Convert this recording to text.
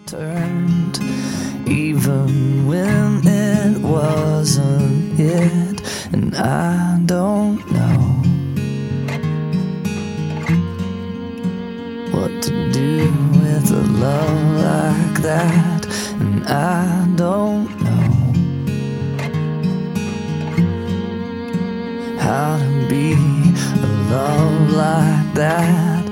turned, even when it wasn't it. And I don't know what to do with a love like that. And I don't know how to be a love like that.